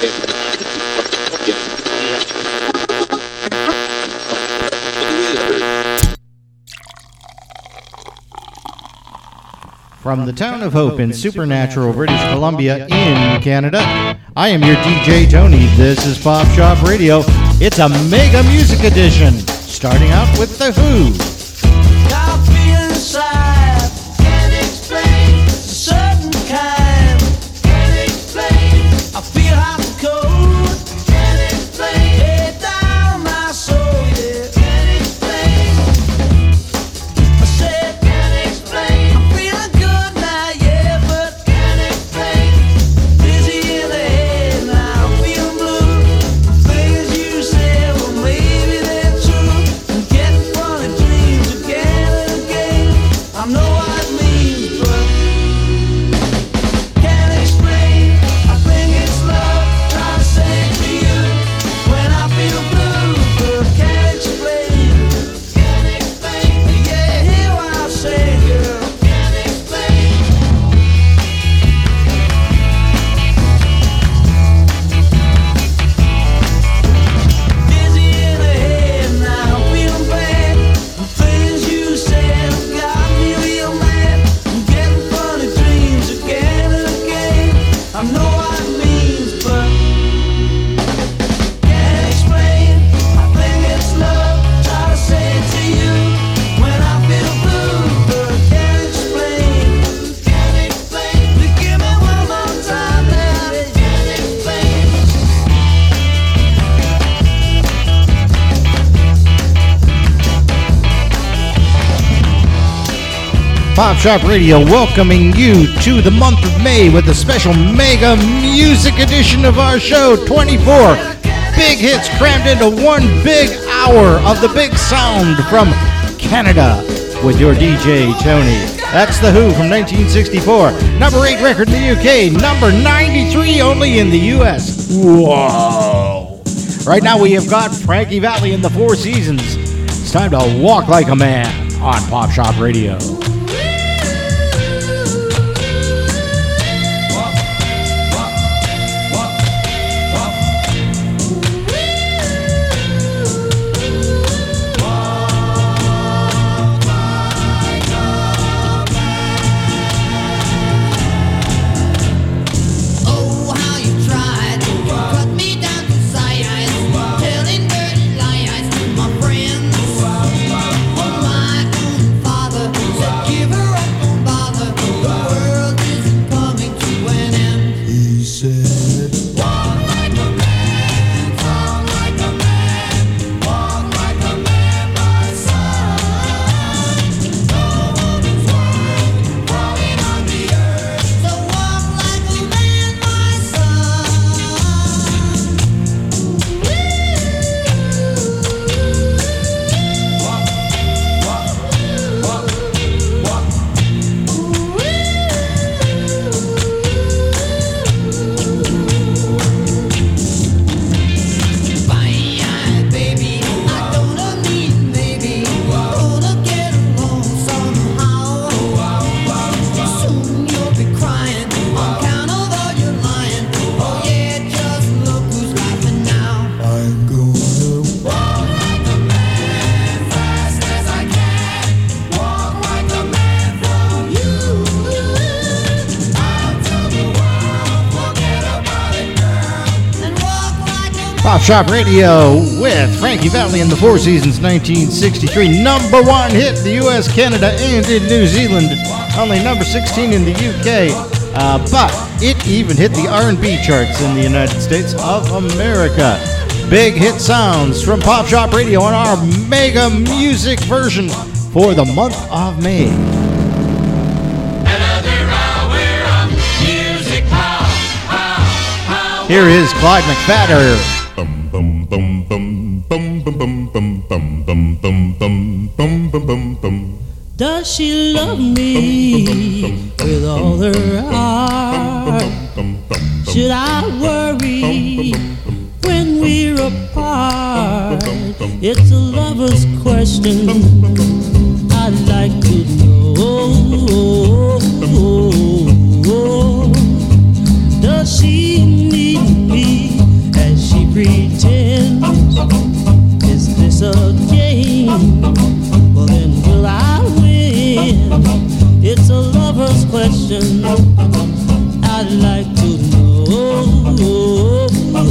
From the town of Hope in Supernatural, British Columbia in Canada, I am your DJ Tony. This is Pop Shop Radio. It's a mega music edition, starting out with The Who. I feel inside, can't explain, it's a certain kind, can't explain, I feel hot and cold, can't explain, lay down my soul, yeah, can't explain, I said can't explain, I'm feeling good now, yeah, but can't explain, dizzy in the head now, I'm feeling blue, things you said, well maybe they're true, I'm getting funny dreams again and again, I know what it means, but can't explain, I think it's love, trying to say it to you, when I feel blue, but can't explain, yeah, hear what I'm saying, girl, can't explain. Dizzy in the head now, feeling bad. The things you said have got me real mad. I'm getting funny dreams again and again. I know what it means, but can't explain. I think it's love, try to say it to you when I feel blue, but can't explain. You give me one more time now, can't explain. Pop Shop Radio welcoming you to the month of May with a special mega music edition of our show. 24 big hits crammed into one big hour of the big sound from Canada with your DJ Tony. That's The Who from 1964. Number 8 record in the UK. Number 93 only in the US. Whoa. Right now we have got Frankie Valli and the Four Seasons. It's time to walk like a man on Pop Shop Radio. Oh, how you tried to cut me down to size, telling dirty lies to my friends. My own father said, give her up, don't bother. The world isn't coming to an end. He said, Walk like a man, talk like a man, walk like a man, my son. No woman's worth crawling on the earth, so walk like a man, my son. Fine, baby, I don't mean maybe. Gonna get along somehow. Soon you'll be crying on account of all your lying. Oh yeah, just look who's laughing now. I'm gonna Walk like a man, fast as I can. Walk like a man from you. I'll tell the world, forget about it, girl, and walk like a man. Pop Shop Radio with Frankie Valli and the Four Seasons, 1963. Number 1 hit in the US, Canada, and in New Zealand. Only number 16 in the UK. But it even hit the R&B charts in the United States of America. Big hit sounds from Pop Shop Radio on our mega music version for the month of May. Another hour of music. How Here is Clyde McPhatter. Bum bum bum bum bum bum bum bum bum bum bum bum bum bum bum. Does she love me with all her heart? Should I worry when we're apart? It's a lover's question I'd like to know. Does she need me I'd like to know.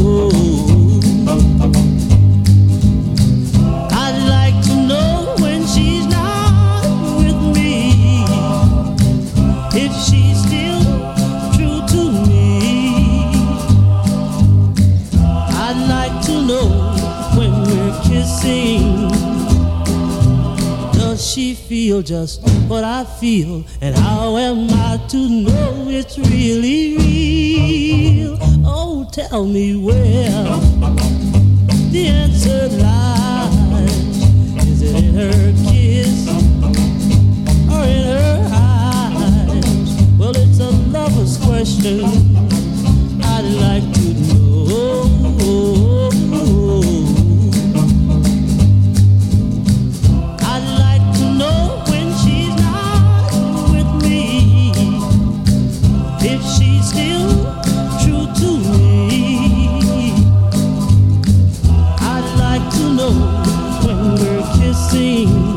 I'd like to know when she's not with me, if she's still true to me. I'd like to know when we're kissing, does she feel just what I feel? And how am I to know it's really real? Oh, tell me where the answer lies. Is it in her kiss or in her eyes? Well, it's a lover's question. I'd like to know. I'd like to know when she's not with me, if she's still true to me. I'd like to know when we're kissing,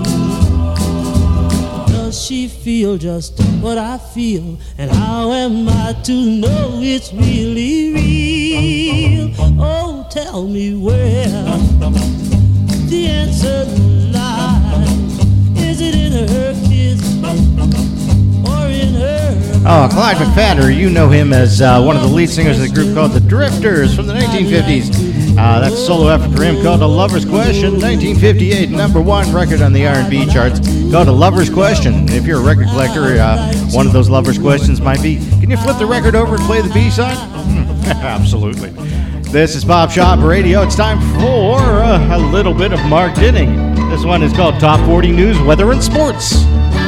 does she feel just what I feel? And how am I to know it's really real? Oh, tell me where the answer lies. Is it in her kiss or in her? Oh, Clyde McPhatter, you know him as one of the lead singers of the group called the Drifters from the 1950s. That's a solo effort for him called A Lover's Question, 1958, number one record on the R&B charts, called A Lover's Question. If you're a record collector, one of those Lover's Questions might be, can you flip the record over and play the B-side? Absolutely. This is Pop Shop Radio. It's time for a little bit of Mark Dinning. This one is called Top 40 News, Weather, and Sports.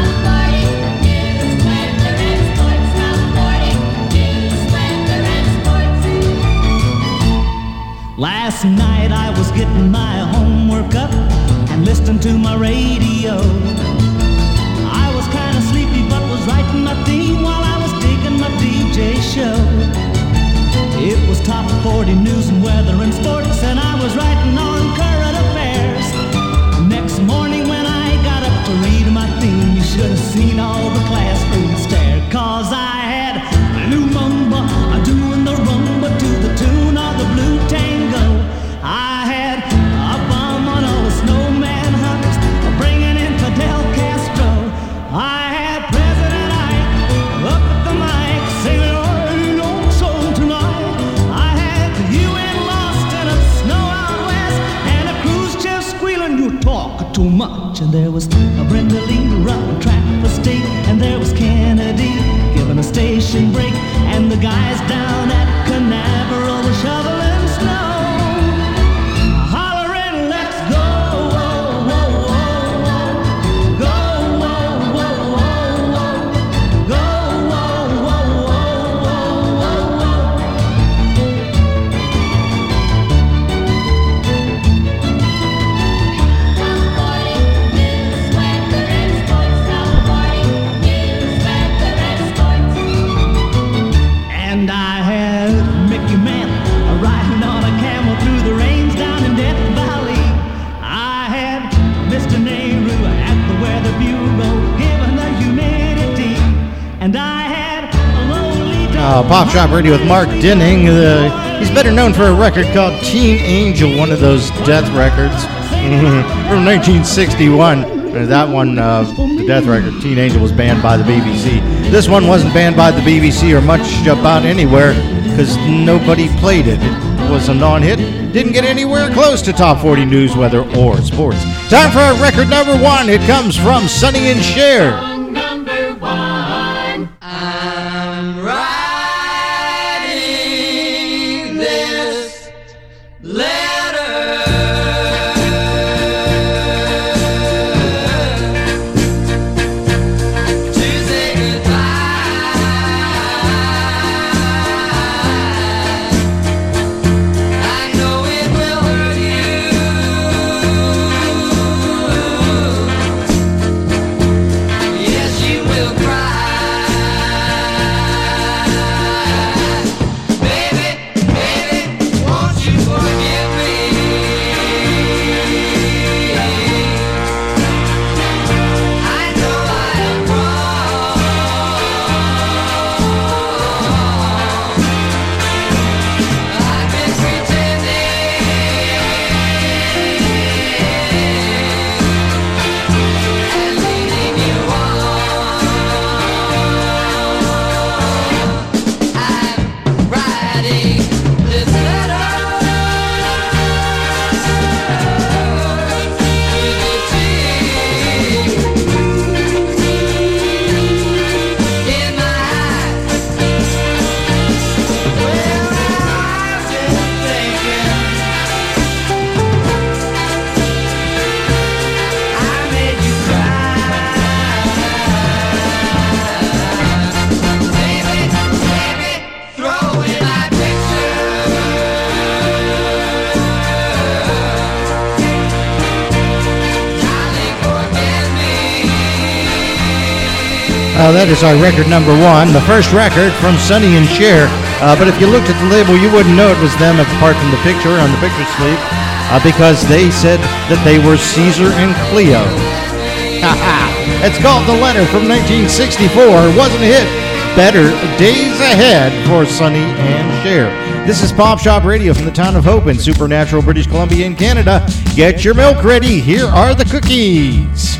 Last night I was getting my homework up and listening to my radio. I was kind of sleepy but was writing my theme while I was digging my DJ show. It was top 40 news and weather and sports, and I was writing on current affairs. Next morning when I got up to read my theme, you should have seen all the classroom stare, 'cause I had Lumumba doing the rumba to the tune of the Blue Tango. I had Obama and all the snowman hunters bringing in Fidel Castro. I had President Ike up at the mic singing "Riding on Soul Tonight." I had the UN lost in a snow out west, and a cruise ship squealing, "You talk too much." And there was a Brenda Lee running track for state, and there was Kennedy giving a station break, and the guys down at Canaveral were shoveling snow, hollering, "Let's go, whoa, whoa, whoa, go, whoa, whoa, whoa, go, whoa, whoa, whoa, whoa, whoa." And I had Mickey Mantle riding on a camel through the rains down in Death Valley. I had Mr. Nehru at the Weather Bureau giving the humidity. And I had a lonely Pop Shop Radio with Mark Dinning. He's better known for a record called Teen Angel, one of those death records from 1961. That one, the death record, Teen Angel, was banned by the BBC. This one wasn't banned by the BBC or much about anywhere because nobody played it. It was a non-hit. Didn't get anywhere close to Top 40 News, Weather, or Sports. Time for our record number one. It comes from Sonny and Cher. Number one. I'm writing this letter to say goodbye. I know it will hurt you. That is our record number one, the first record from Sonny and Cher. But if you looked at the label, you wouldn't know it was them apart from the picture on the picture sleeve, because they said that they were Caesar and Cleo. It's called The Letter from 1964. It wasn't a hit. Better days ahead for Sonny and Cher. This is Pop Shop Radio from the town of Hope in Supernatural, British Columbia in Canada. Get your milk ready. Here are the cookies.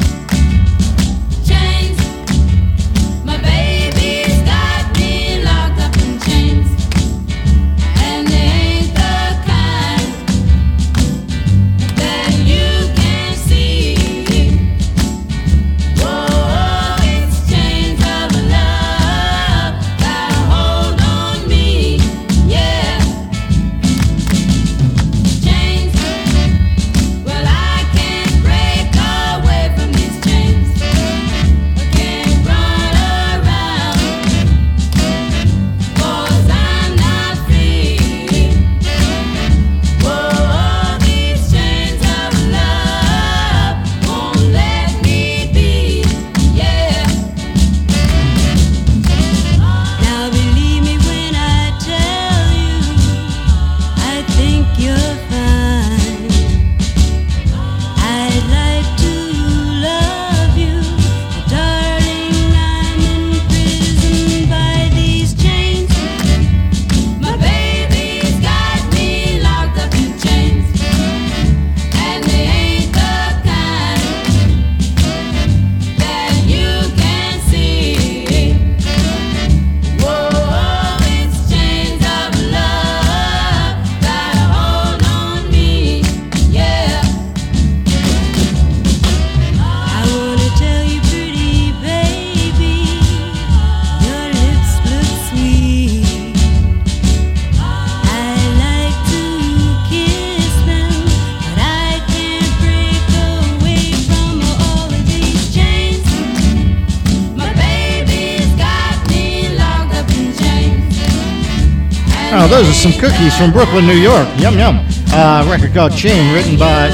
Oh, those are some cookies from Brooklyn, New York. Yum, yum. Record called Chains, written by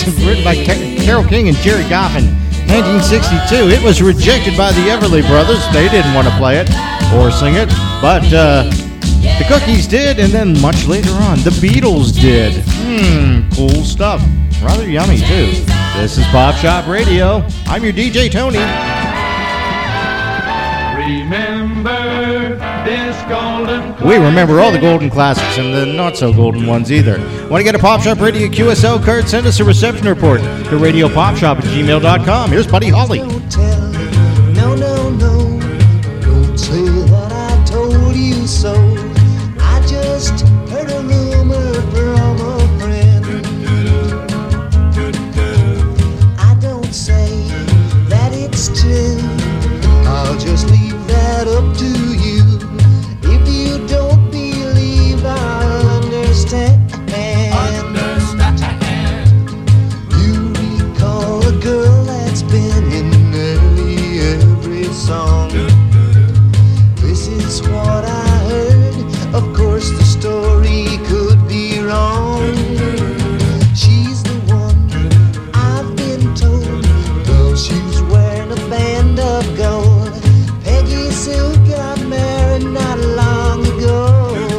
Carole King and Jerry Goffin, 1962. It was rejected by the Everly Brothers. They didn't want to play it or sing it, but the Cookies did, and then much later on, the Beatles did. Cool stuff. Rather yummy, too. This is Pop Shop Radio. I'm your DJ, Tony. Remember this golden. We remember all the golden classics and the not-so-golden ones either. Want to get a Pop Shop Radio QSL card? Send us a reception report to radiopopshop@gmail.com. Here's Buddy Holly. Don't tell, no, no, no. Don't say that I told you so. I just heard a rumor from a friend. I don't say that it's true. I'll just leave that up to you. If you don't believe, I'll understand. You recall a girl that's been in nearly every song. This is what I heard. Of course, the story could be wrong. She's the one I've been told. Well, she's wearing a band of gold. Peggy Sue got married not long ago.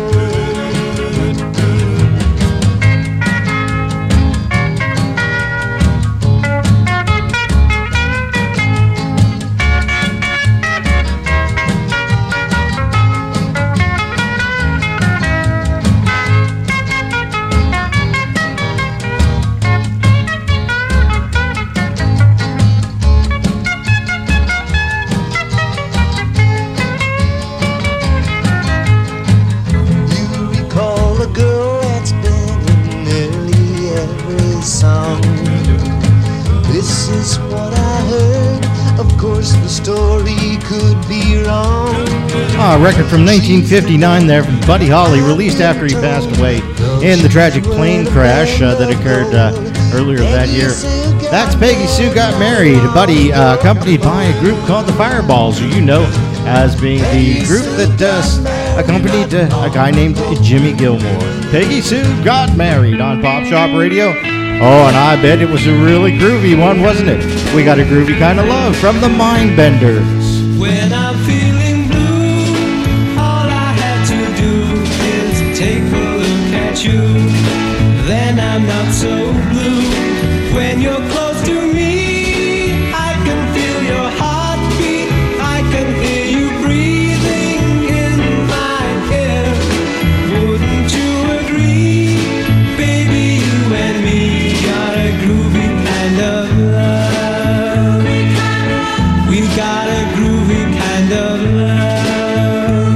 You recall a girl that's been in nearly every song. This is what I heard. Of course, the story could be wrong. A record from 1959 there from Buddy Holly, released after he passed away in the tragic plane crash that occurred earlier that year. That's Peggy Sue Got Married. Buddy, accompanied by a group called the Fireballs, who you know as being the group that accompanied a guy named Jimmy Gilmore. Peggy Sue Got Married on Pop Shop Radio. Oh, and I bet it was a really groovy one, wasn't it? We got a groovy kind of love from the Mindbenders. When I'm feeling blue, all I had to do is take a look at you. Then I'm not so blue. When you're close to me, I can feel your heartbeat. I can hear you breathing in my ear. Wouldn't you agree? Baby, you and me got a groovy kind of love. We got a groovy kind of love.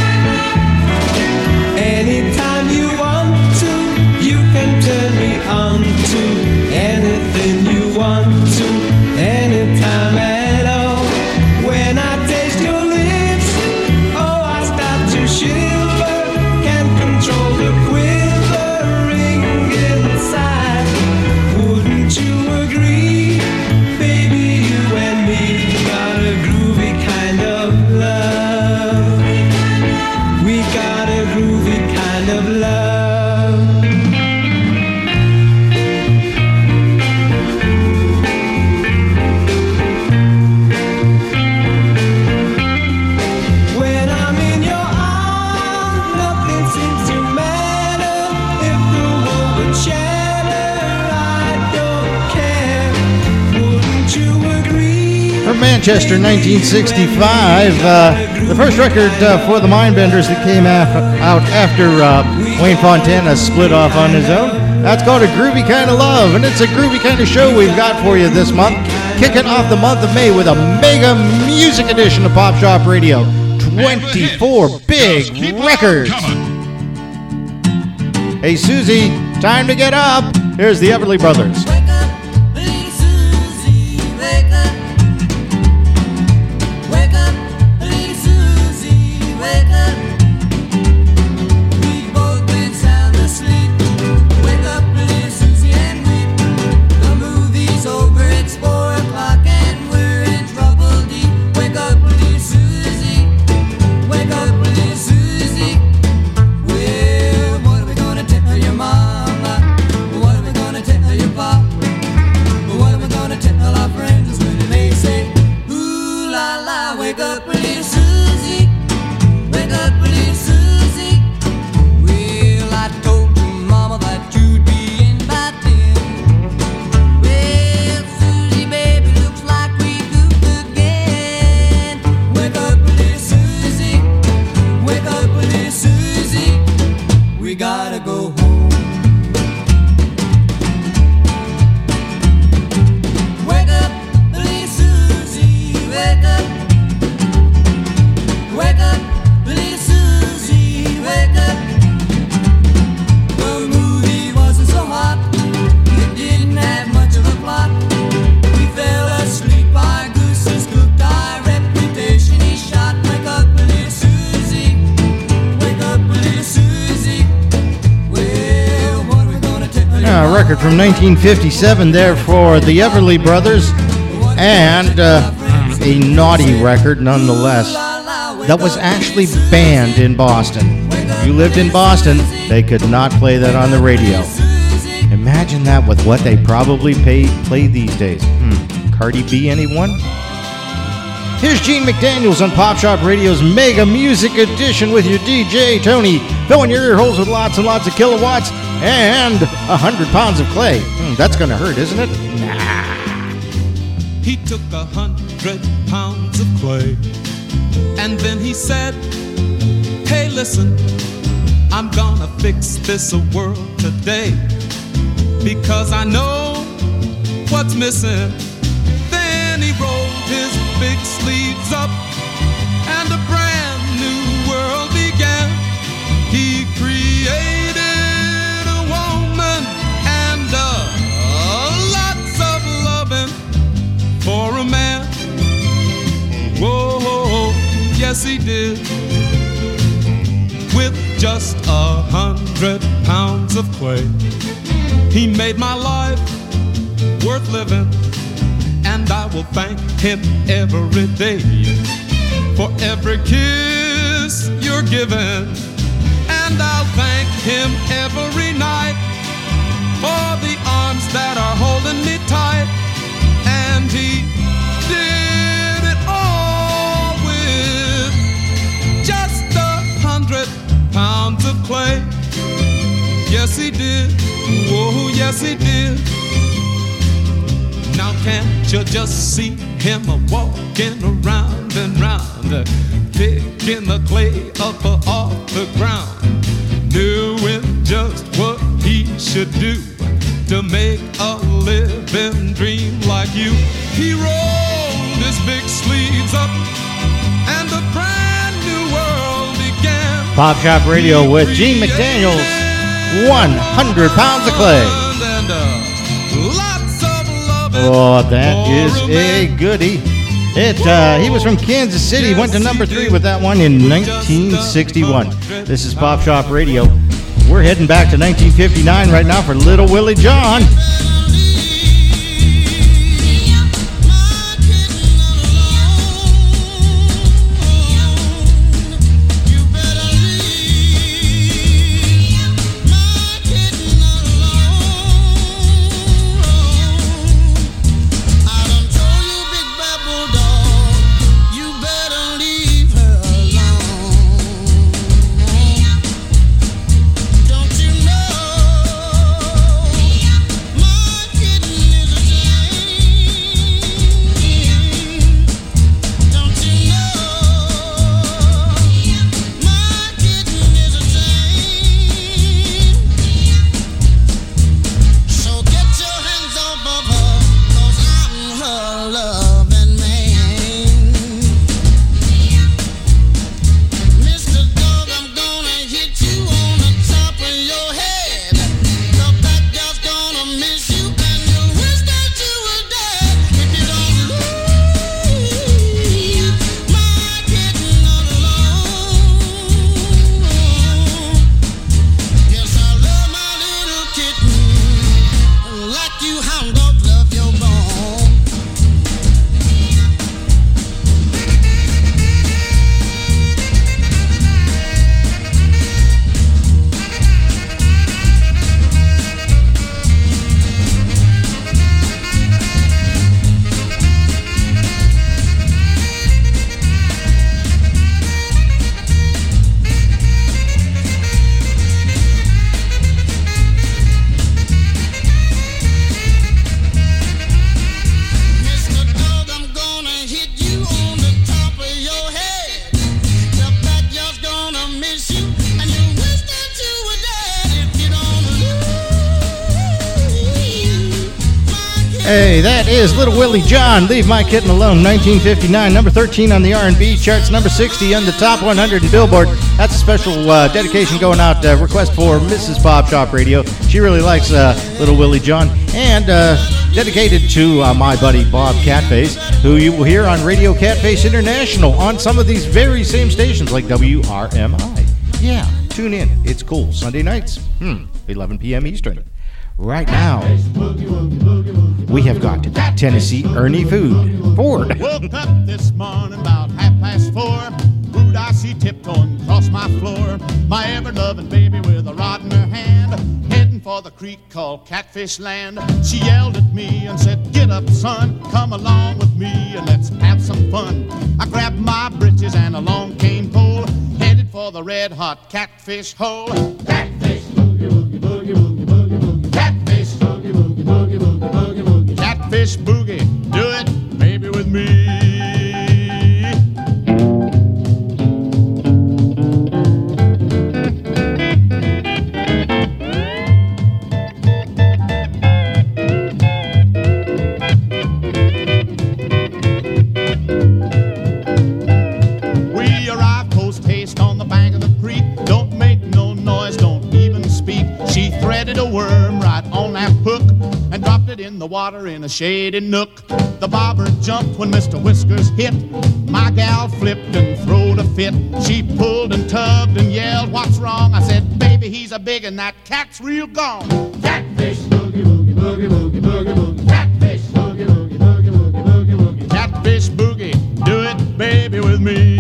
Anytime you want to, you can turn me on to anything you want to, anytime at all. When I taste your lips, oh, I start to shiver. Can't control the quivering inside. Wouldn't you agree? Baby, you and me got a groovy kind of love. We got a groovy kind of love. When I'm in your arms, nothing seems to matter. If the world would shatter, I don't care. Wouldn't you agree? From Manchester, 1965, the first record for the Mindbenders that came out after Wayne Fontana split off on his own. That's called A Groovy Kind of Love, and it's a groovy kind of show we've got for you this month. Kicking off the month of May with a mega music edition of Pop Shop Radio. 24 big records. Hey, Susie, time to get up. Here's the Everly Brothers. Wake up, little Susie, wake up. Wake up, little Susie, wake up. We've both been sound asleep. Wake up, little Susie, and weep. The movie's over, it's 4 o'clock, and we're in trouble deep. Wake up, little Susie. Wake up, little Susie. Well, what are we gonna tell your mama? What are we gonna tell your papa? What are we gonna tell our friends when they say, ooh la la, wake up, little Susie. Wake up, little Susie. Well, I told your mama that you'd be in by 10. Well, Susie, baby, looks like we goofed again. Wake up, little Susie. Wake up, little Susie. We gotta go home. Wake up, little Susie, wake up. Wake up, little Susie, wake up. The movie wasn't so hot, it didn't have much of a plot. We fell asleep, our gooses cooked, our reputation is shot. Wake up, little Susie, wake up, little Susie. Well, what are we gonna tell you? A record from 1957 there for the Everly Brothers, and a naughty record nonetheless. That was actually banned in Boston. If you lived in Boston, they could not play that on the radio. Imagine that with what they probably play these days. Cardi B, anyone? Here's Gene McDaniels on Pop Shop Radio's Mega Music Edition with your DJ, Tony, filling your ear holes with lots and lots of kilowatts and 100 pounds of clay. That's gonna hurt, isn't it? Nah. He took 100 pounds of clay, and then he said, hey, listen, I'm gonna fix this world today, because I know what's missing. Then he rolled his big sleeves up, and a brand new world began. He created a woman and lots of loving for a man. Whoa, yes he did. With just 100 pounds of clay, he made my life worth living, and I will thank him every day for every kiss you're giving, and I'll thank him every night for the arms that are holding me tight. And he did it all pounds of clay. Yes, he did. Oh, yes, he did. Now can't you just see him walking around and round, picking the clay up off the ground, doing just what he should do to make a living dream like you. He rolled his big sleeves up and a brand new world began. Pop Shop Radio with Gene McDaniels, 100 pounds of clay. And, lots of love. Oh, that is a goodie. He was from Kansas City, went to number 3 with that one in 1961. This is Pop Shop Radio. We're heading back to 1959 right now for Little Willie John. Hey, that is Little Willie John, Leave My Kitten Alone, 1959, number 13 on the R&B charts, number 60 on the top 100 in Billboard. That's a special dedication going out, request for Mrs. Pop Shop Radio. She really likes Little Willie John. And dedicated to my buddy Bob Catface, who you will hear on Radio Catface International on some of these very same stations like WRMI. Yeah, tune in. It's cool. Sunday nights, 11 p.m. Eastern. Right now, we have got Tennessee Ernie Ford. Woke up this morning about 4:30. Who'd I see tiptoeing across my floor? My ever-loving baby with a rod in her hand, heading for the creek called Catfish Land. She yelled at me and said, "Get up, son, come along with me and let's have some fun." I grabbed my britches and a long cane pole, headed for the red-hot catfish hole. Catfish, boogie, boogie, boogie, boogie, boogie, boogie. Catfish, boogie, boogie, boogie, boogie, boogie, boogie. Catfish boogie, do it, baby, with me. We arrived post-haste on the bank of the creek. Don't make no noise, don't even speak. She threaded a worm right on that hook and dropped it in the water in a shady nook. The bobber jumped when Mr. Whiskers hit. My gal flipped and throwed a fit. She pulled and tugged and yelled, "What's wrong?" I said, "Baby, he's a big and that cat's real gone." Catfish, boogie, boogie, boogie, boogie, boogie, boogie. Catfish, boogie, boogie, boogie, boogie, boogie, boogie. Catfish boogie, do it, baby, with me.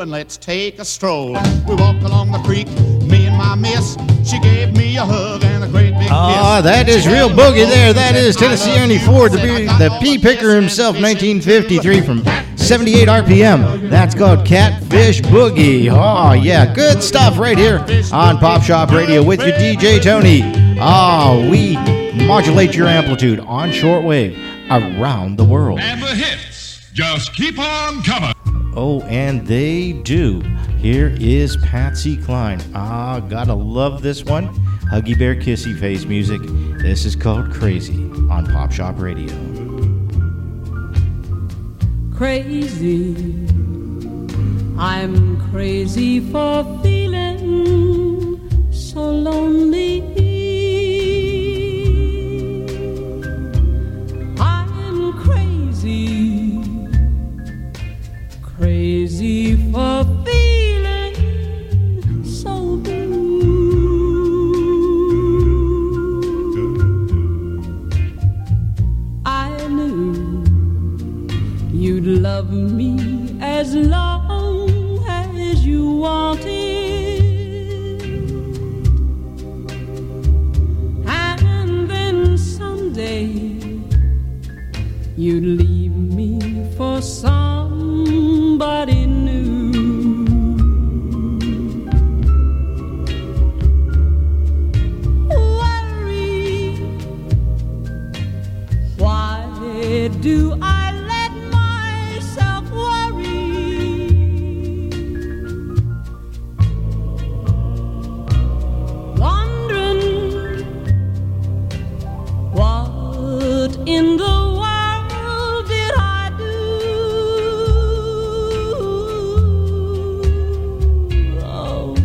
and let's take a stroll. We walked along the creek, me and my miss. She gave me a hug and a great big kiss. Ah, that is real boogie there. That is Tennessee Ernie Ford, the pea picker himself, 1953 from 78 RPM. That's called Catfish Boogie. Oh, yeah, good stuff right here on Pop Shop Radio with your DJ Tony. Ah, we modulate your amplitude on shortwave around the world. And the hits just keep on coming. Oh, and they do. Here is Patsy Cline. Ah, gotta love this one. Huggy Bear Kissy Face music. This is called Crazy on Pop Shop Radio. Crazy, I'm crazy for feeling so lonely. I'm crazy, crazy for feeling so blue. I knew you'd love me as long as you wanted, and then someday you'd leave me for somebody new. Worry, why do I let myself worry? Wondering what in the world did I do? Oh,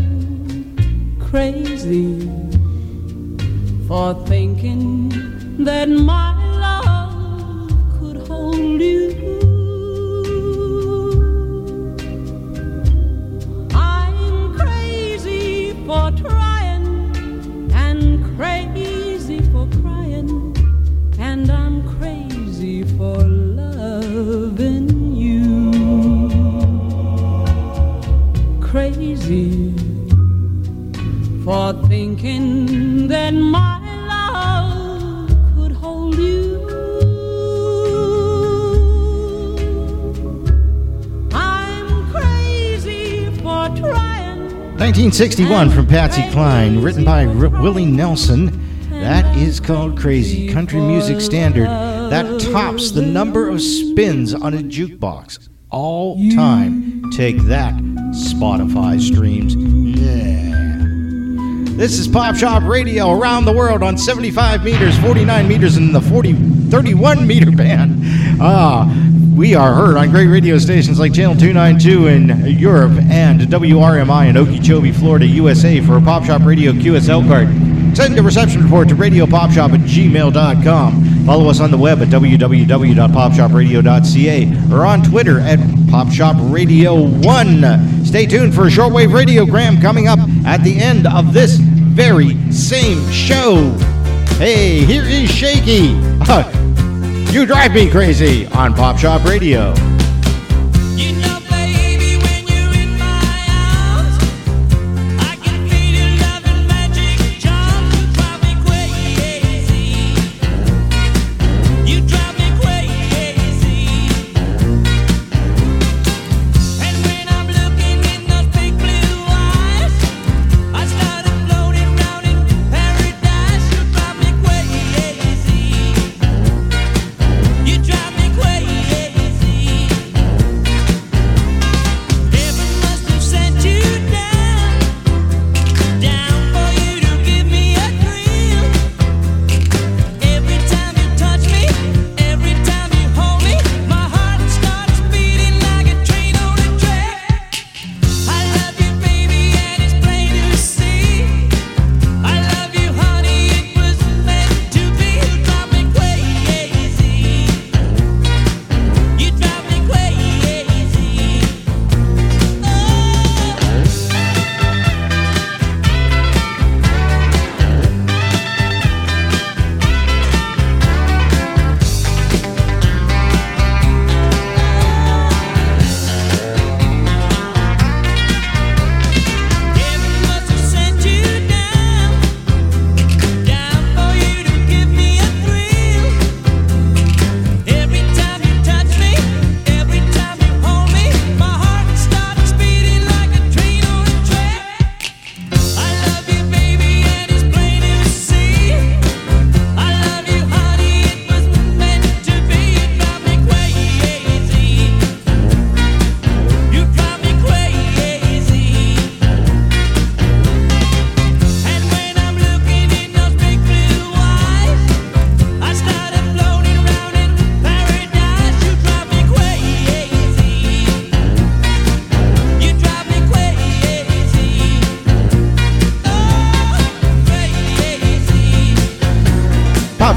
crazy for thinking that my love could hold you. I'm crazy for trying and crazy for crying, and I'm crazy for loving you. Crazy for thinking that my love could hold you. I'm crazy for trying. 1961 from Patsy Cline, written by Willie Nelson. That is called Crazy, country music standard that tops the number of spins on a jukebox all time. Take that, Spotify streams. Yeah. This is Pop Shop Radio around the world on 75 meters, 49 meters, and the 31 meter band. We are heard on great radio stations like Channel 292 in Europe and WRMI in Okeechobee, Florida, USA for a Pop Shop Radio QSL card. Send a reception report to radiopopshop@gmail.com. Follow us on the web at www.popshopradio.ca or on Twitter at PopShopRadio1. Stay tuned for a shortwave radiogram coming up at the end of this very same show. Hey, here is Shaky. You Drive Me Crazy on Pop Shop Radio. You know, baby, when you're in my arms, I can feel your love and magic charm. You drive me crazy. You drive me crazy. And when I'm looking in those big blue eyes, I start floating round in paradise. You drive me crazy. You drive me crazy.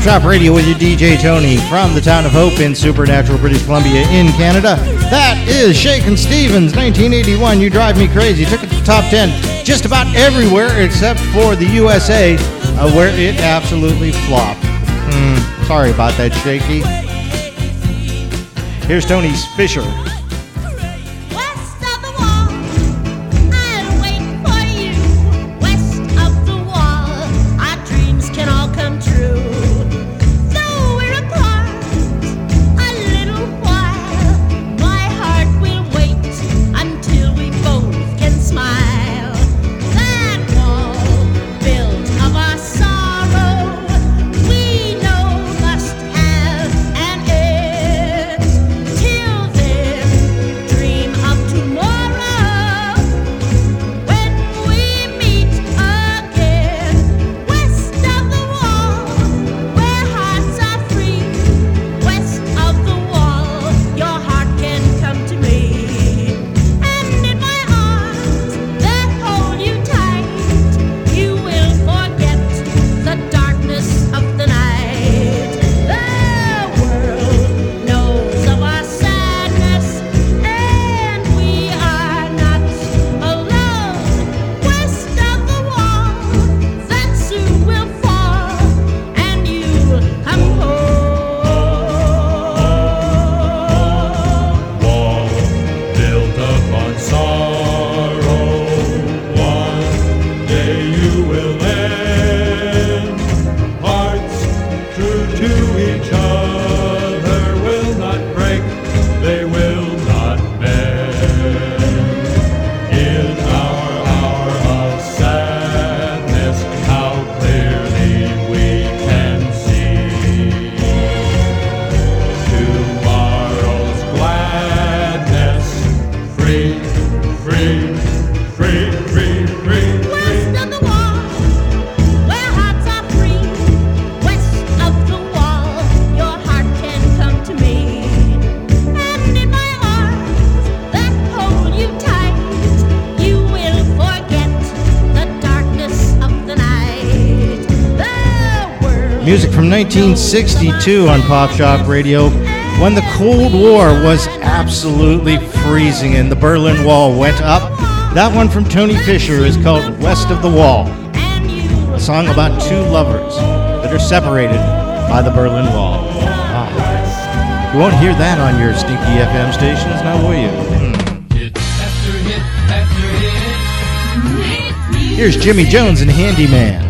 Pop Shop Radio with your DJ Tony from the town of Hope in Supernatural, British Columbia in Canada. That is Shakin' Stevens, 1981, You Drive Me Crazy. Took it to the top 10 just about everywhere except for the USA, where it absolutely flopped. Sorry about that, Shaky. Here's Tony Fisher. Music from 1962 on Pop Shop Radio, when the Cold War was absolutely freezing and the Berlin Wall went up. That one from Tony Fisher is called West of the Wall, a song about two lovers that are separated by the Berlin Wall. You won't hear that on your stinky FM stations, now will you? Here's Jimmy Jones and Handyman.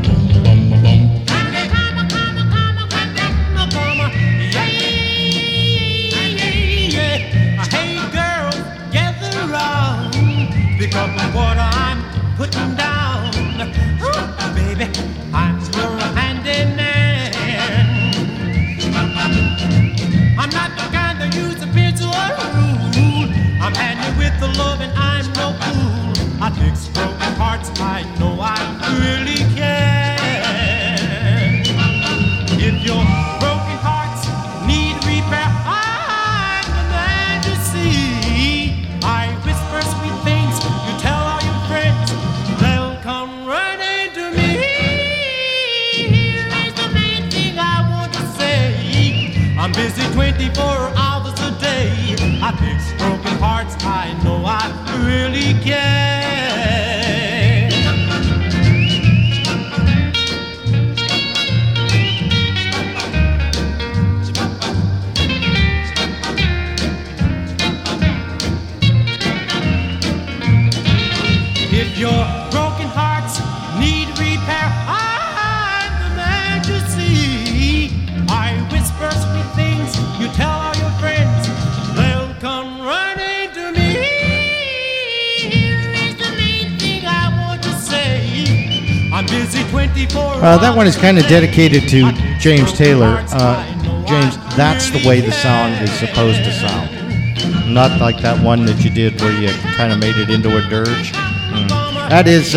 That one is kind of dedicated to James Taylor. James, that's the way the song is supposed to sound. Not like that one that you did where you kind of made it into a dirge. That is,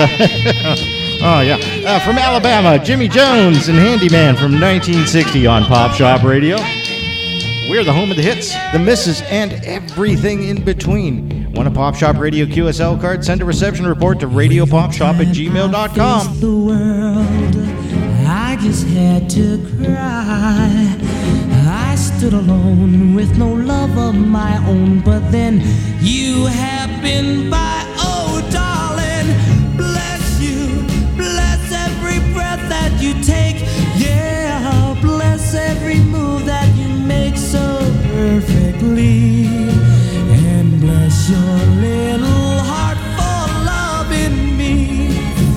oh yeah, from Alabama, Jimmy Jones and Handyman from 1960 on Pop Shop Radio. We're the home of the hits, the misses, and everything in between. Want a Pop Shop Radio QSL card? Send a reception report to radiopopshop@gmail.com. The world I I just had to cry. I stood alone with no love of my own, but then you happened by. Oh, darling, bless you, bless every breath that you take. Yeah, bless every move that you make so perfectly. And bless your little heart for loving me.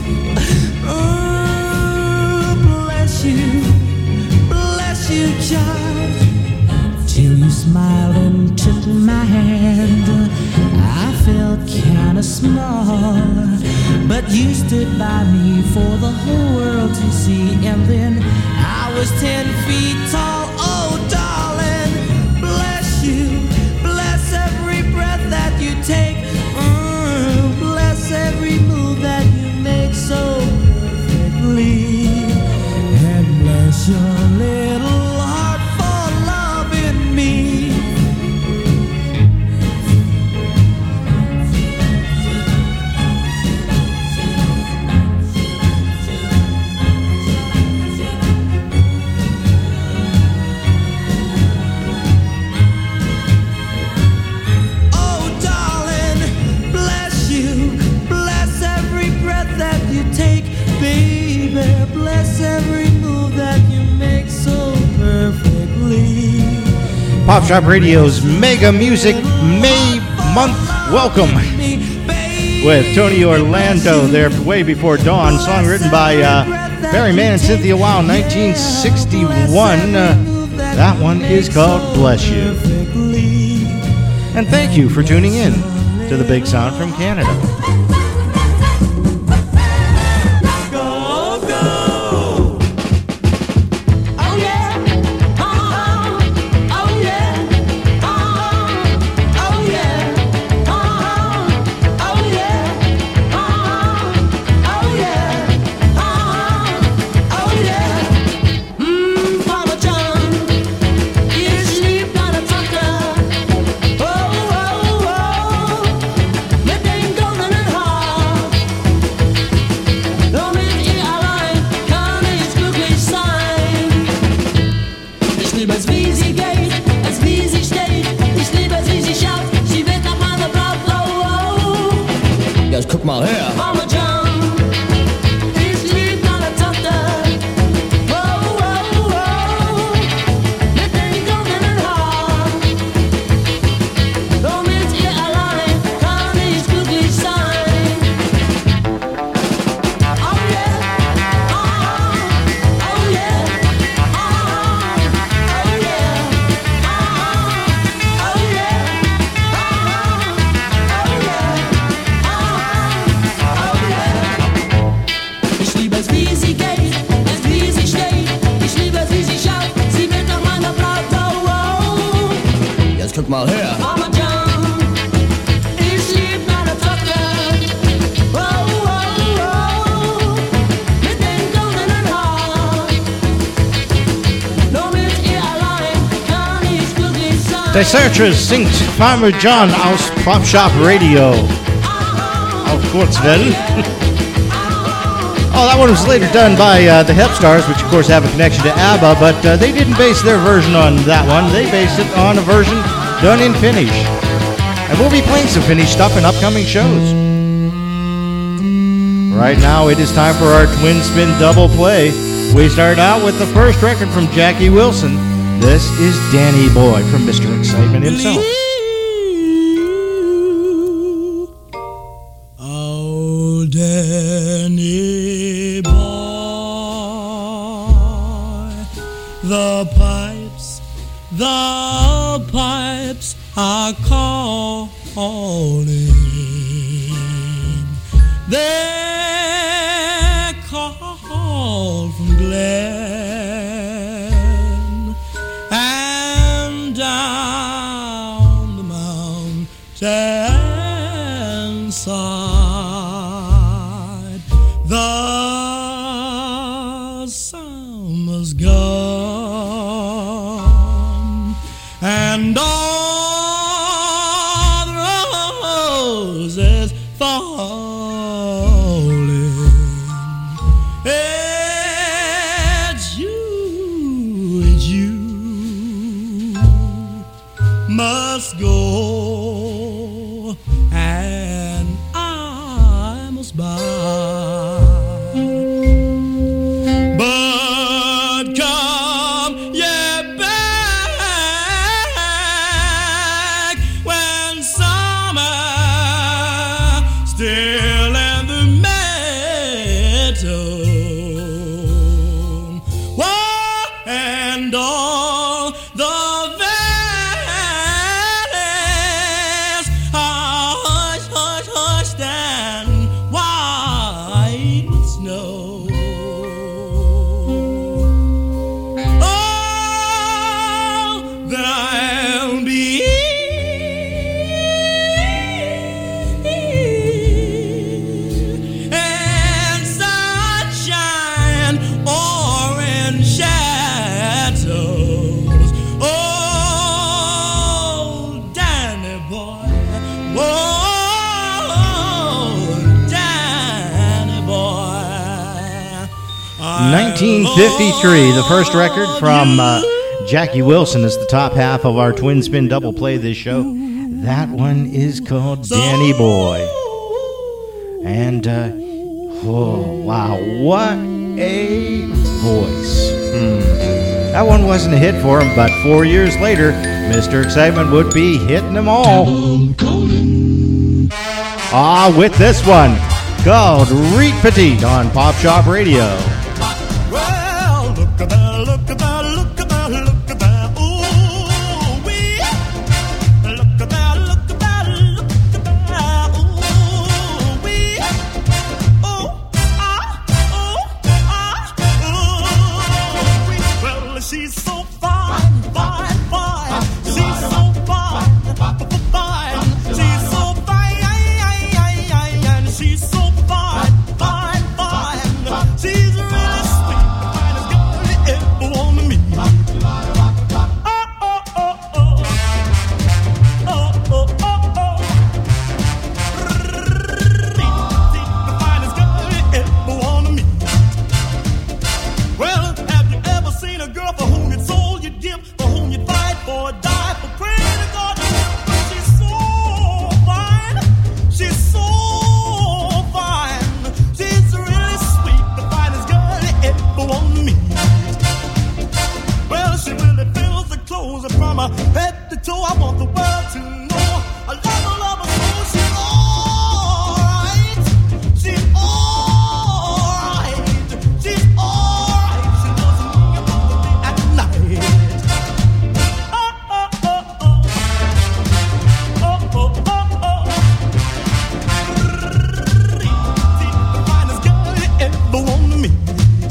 Bless you, child, till you smiled and took my hand. I felt kinda small, but you stood by me for the whole world to see. And then I was 10 feet tall. Oh, darling, bless you, bless every breath that you take. Bless every move that you make so perfectly. And bless your little heart for loving me. Oh, darling, bless you, bless every breath that you take. Baby, bless every move that you make so perfectly. Pop Shop Radio's Mega Music May Month Welcome with Tony Orlando there way before dawn. Song written by Barry Mann and Cynthia Weil, 1961. That one is called Bless You. And thank you for tuning in to the Big Sound from Canada. Guck mal her. Mama John, ich lieb meine Tochter. Oh, oh, oh, mit den goldenen Haaren. Nur mit ihr allein kann ich glücklich sein. Oh yeah, oh, oh yeah, oh, oh yeah, oh, oh yeah, Ich liebe es, wie sie geht, es wie sie steht. Ich liebe es, wie sie schaut, sie wird nach meiner Braut. Oh, oh. Jetzt guck mal her. Mama John, ich lieb meine Tochter. Oh, oh, oh, mit den goldenen Haaren. Nur mit ihr allein kann ich glücklich sein. The Searchers singt Farmer John aus Pop Shop Radio. Auf Kurzwellen. Oh, that one was later done by the Help Stars, which of course have a connection to ABBA, but they didn't base their version on that one. They based it on a version done in Finnish. And we'll be playing some Finnish stuff in upcoming shows. Right now, it is time for our twin spin double play. We start out with the first record from Jackie Wilson. This is Danny Boy from Mr. Excitement himself. Oh, Danny boy, the pipes are calling. They call from Glen and down the mountain side. The summer's gone and all the roses falling. Hey, must go, and I must buy. But come ye back when summer still in the meadow. Whoa, and all the valleys are hush, hush, hushed and white with snow. Oh, then I'll be in sunshine or in shadows. Oh, Danny boy, whoa, Danny boy. 1953, the first record from Jackie Wilson is the top half of our twin spin double play this show. That one is called Danny Boy. And, oh, wow, what a voice. That one wasn't a hit for him, but 4 years later, Mr. Excitement would be hitting them all. With this one called Reet Petite on Pop Shop Radio. Well, look at that, look at that, look at that, look at that. Ooh, wee. Look at that, look at that, look at that. Ooh, wee. Oh, wee. Well, she's so fine, fine, fine. She's so fine, fine. She's so fine, and she's so fine, fine, fine. She's really sweet, the finest girl you ever want to meet. Oh, oh, oh, oh. Oh, oh, oh, oh. The finest girl you ever want to meet. Well, have you ever seen a girl for whom you'd sold, you'd give, for whom you'd fight for, die for, pray to God? She's so fine. She's so fine. She's really sweet, the finest girl you ever want to meet. Well, she really fills the clothes from her head to toe. I want the world to know. I love her so. She's alright. She's alright. She's alright. She doesn't think about the day at night. Oh, oh, oh, oh. Oh, oh, oh, oh. The finest girl you ever want to meet.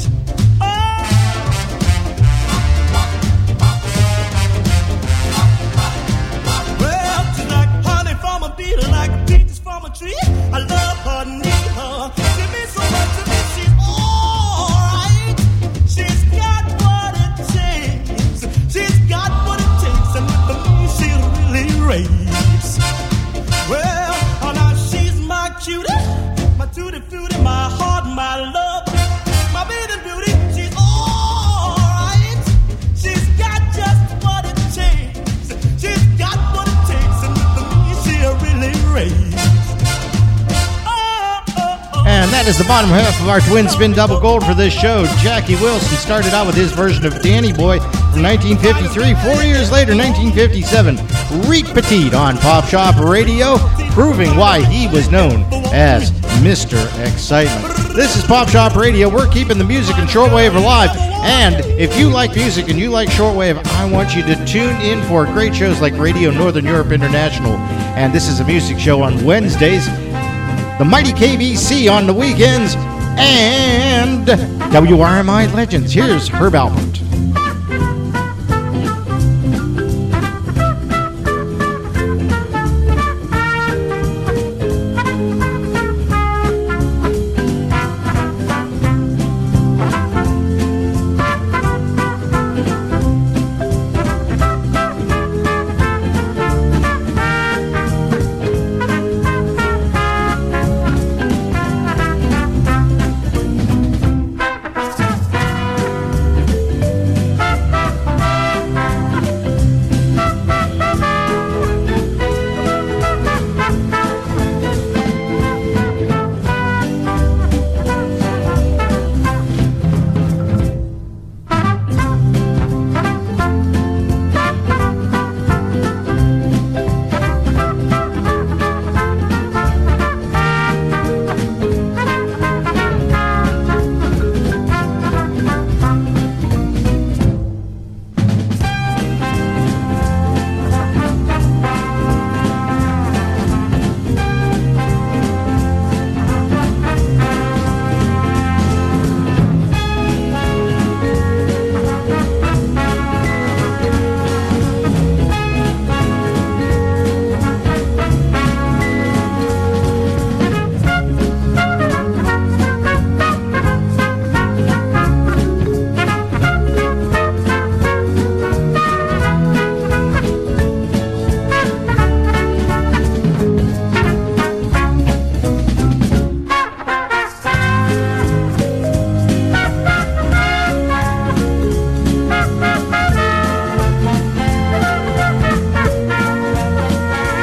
Well, she's like honey from a bee, like peaches from a tree. I love her, need her. She means so much to me. She's alright. She's got what it takes. She's got what it takes, and with me she really raves. Well, oh, now she's my cutie, my tutti frutti, my heart, my love, my baby beauty. She's alright. She's got just what it takes. She's got what it takes, and with me she really raves. And that is the bottom half of our twin spin double gold for this show. Jackie Wilson started out with his version of Danny Boy from 1953. 4 years later, 1957, Reet Petite on Pop Shop Radio, proving why he was known as Mr. Excitement. This is Pop Shop Radio. We're keeping the music and shortwave alive. And if you like music and you like shortwave, I want you to tune in for great shows like Radio Northern Europe International. And this is a music show on Wednesdays, the mighty KBC on the weekends, and WRMI Legends. Here's Herb Alpert.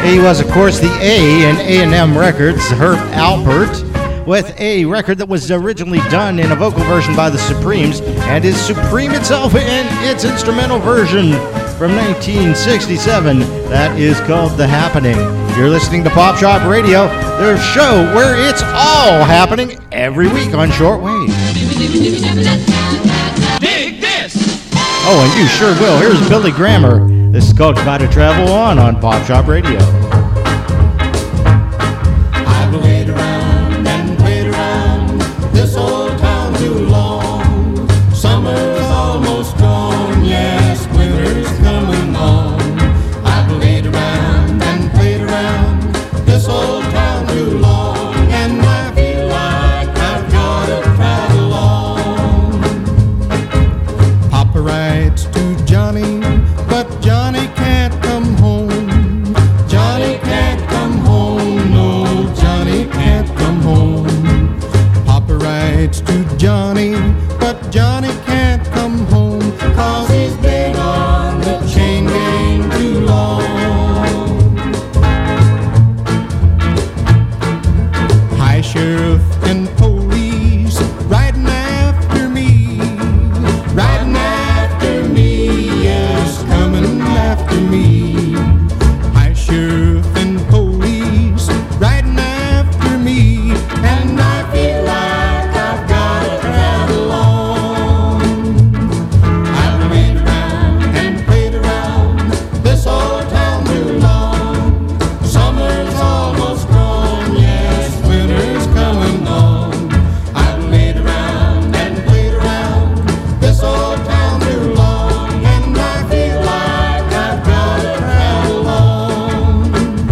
He was, of course, the A in A&M Records, Herb Alpert, with a record that was originally done in a vocal version by the Supremes and is Supreme itself in its instrumental version from 1967. That is called The Happening. You're listening to Pop Shop Radio, their show where it's all happening every week on shortwave. Dig this! Oh, and you sure will. Here's Billy Grammer. This is called Gotta Travel On Pop Shop Radio. I've laid around and played around this old town too long. Summer's almost gone, yes, winter's coming on. I've laid around and played around this old town too long, and I feel like I've got to travel on. Papa writes to Johnny, but Johnny can't come home. Johnny can't come home, no, Johnny can't come home. Papa writes to Johnny, but Johnny can't come home, 'cause he's been on the chain gang too long. High sheriff and police riding after me, riding after me, yes, coming after me. High sheriff and police riding after me, and I feel like I've got to travel on. I've played around and played around this old town too long. Summer's almost gone, yes, winter's coming on. I've played around and played around this old town too long, and I feel like I've got to travel on.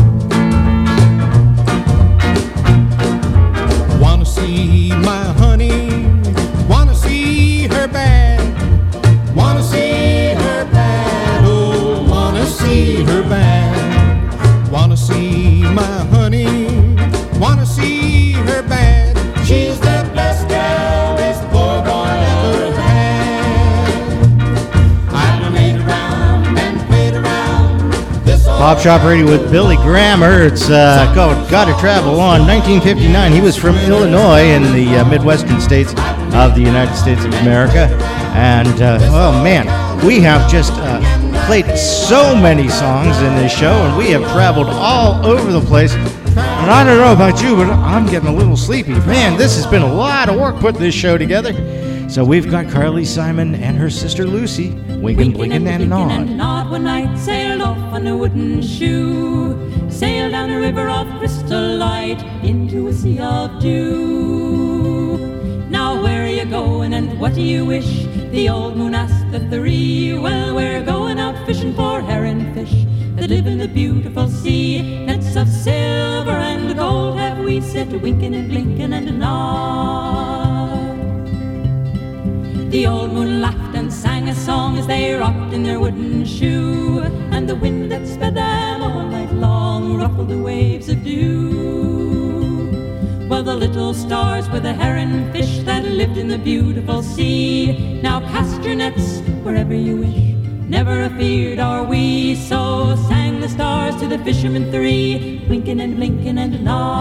Wanna see my honey, wanna see her bad, wanna see her bad, oh, wanna see her bad. Wanna see my honey, wanna see her bad. She's the best gal this poor boy ever had. I've played around and played around this old Pop Shop Radio with Billy Grammer. It's called Gotta Travel On. 1959. He was from Illinois in the Midwestern states of the United States of America. And, oh man, we have just played so many songs in this show, and we have traveled all over the place. And I don't know about you, but I'm getting a little sleepy. Man, this has been a lot of work putting this show together. So we've got Carly Simon and her sister Lucy, Winkin', Blinkin', and Nod. Nod one night sailed off on a wooden shoe, sailed down a river of crystal light into a sea of dew. Now where are you going and what do you wish? The old moon asked the three. Well, we're going out fishing for herring fish that live in the beautiful sea. Nets of silver and gold have we set, winking and blinking and nod. The old moon laughed and sang a song as they rocked in their wooden shoe, and the wind that sped them all night long ruffled the waves of dew. Well, the little stars were the heron fish that lived in the beautiful sea. Now cast your nets wherever you wish, never afeard are we. So sang the stars to the fishermen three, winking and blinking and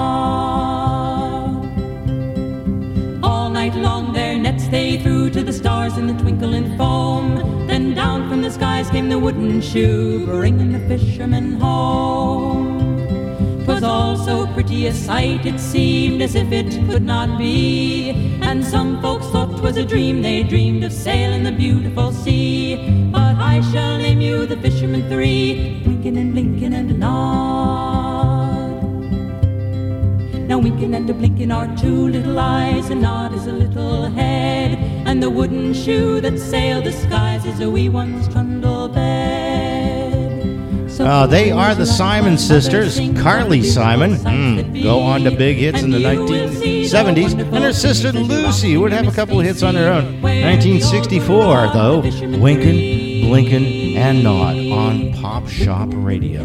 nod. All night long their nets they threw to the stars in the twinkling foam. Then down from the skies came the wooden shoe, bringing the fishermen home. 'Twas all so pretty a sight, it seemed as if it could not be. And some folks thought 'twas a dream, they dreamed of sailing the beautiful sea. But I shall name you the fishermen three, winking and blinking and nod. Now winking and a blinking are two little eyes, and nod is a little head, and the wooden shoe that sailed the skies is a wee one's trundle bed. They are the Simon sisters, Carly Simon, go on to big hits in the 1970s, and her sister Lucy would have a couple of hits on her own. 1964, though, Winkin', Blinkin', and Nod on Pop Shop Radio.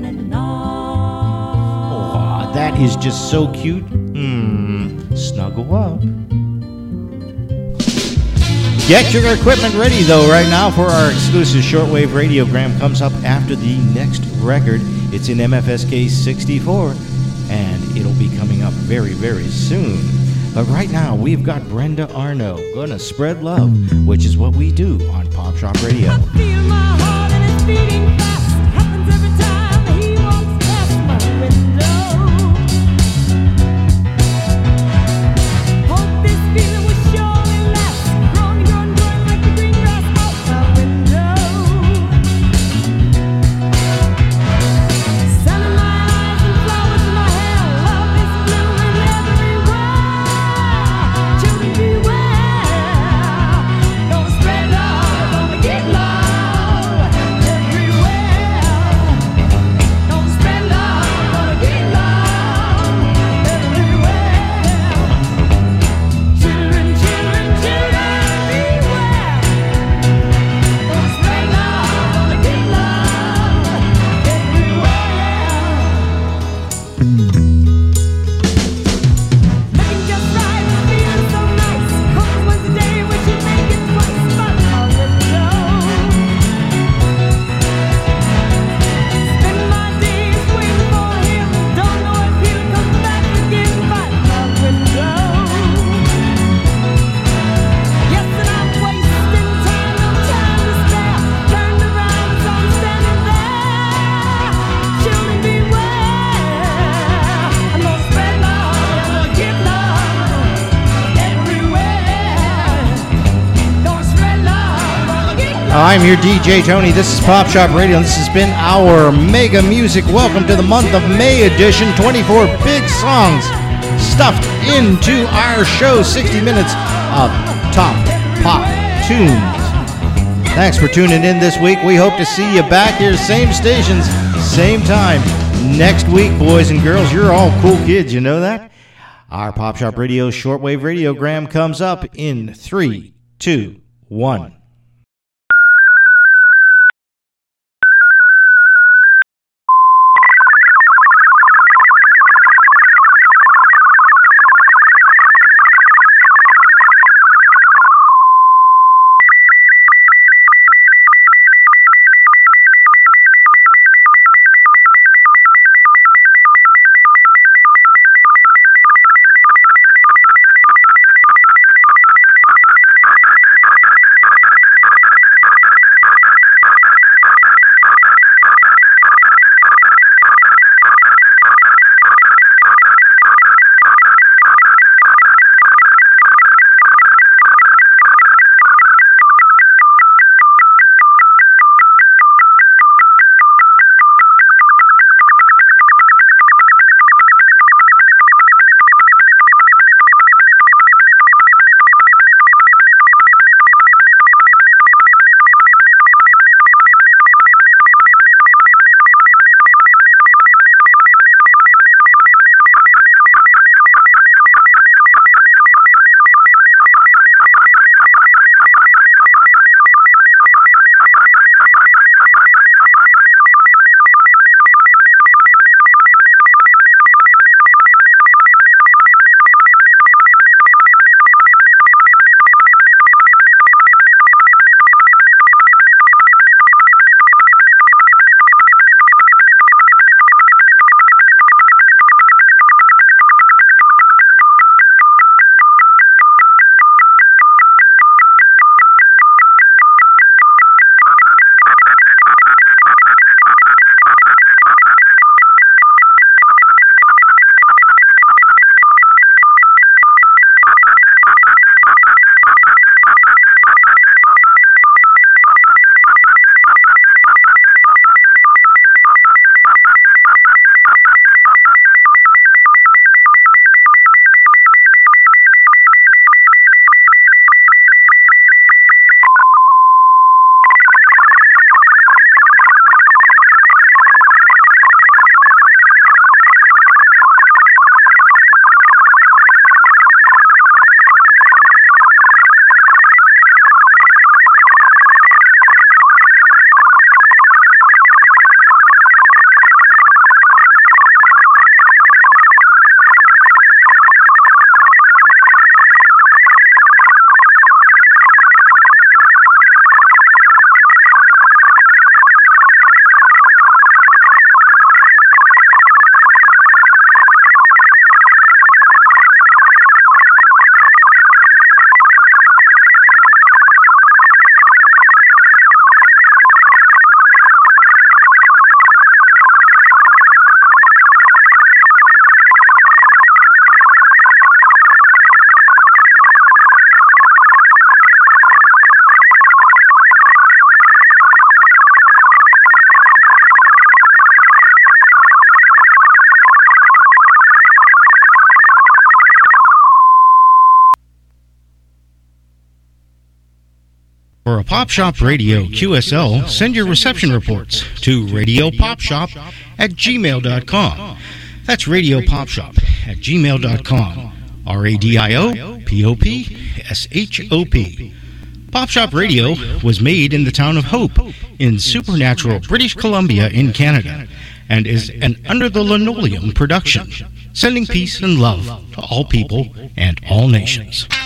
Oh, that is just so cute. Snuggle up. Get your equipment ready, though, right now for our exclusive shortwave radiogram. Comes up after the next record. It's in MFSK 64, and it'll be coming up very, very soon. But right now, we've got Brenda Arno gonna spread love, which is what we do on Pop Shop Radio. I feel my heart and it's beating fast. Happens every time he walks past my window. Hope this feeling will surely last. Growing, growing, growing like the green grass out my window. Sun in my eyes and flowers in my hair. Love is blooming everywhere. Children beware. Don't spread love, gonna get love everywhere. Don't spread love, gonna get love everywhere. Children, children, children, beware. Don't spread love, gonna get love everywhere. Making just right, feeling so nice. Comes once a day, we should make it twice. But my window. Spend my days waiting for him. Don't know if he'll come back again. But my window. Yes, and I'm wasting time, no time to spare. Turned around, so I'm standing there. Children beware. I'm gonna spread love, gonna give love everywhere. Gonna spread love, gonna give love. I'm your DJ Tony. This is Pop Shop Radio, and this has been our Mega Music. Welcome to the month of May edition. 24 big songs stuffed into our show. 60 minutes of top pop tunes. Thanks for tuning in this week. We hope to see you back here, same stations, same time next week, boys and girls. You're all cool kids, you know that? Our Pop Shop Radio shortwave radiogram comes up in 3, 2, 1. For a Pop Shop Radio QSL, send your reception reports to radiopopshop@gmail.com. That's radiopopshop@gmail.com. RADIOPOPSHOP. Pop Shop Radio was made in the town of Hope in Supernatural, British Columbia in Canada, and is an Under the Linoleum production, sending peace and love to all people and all nations.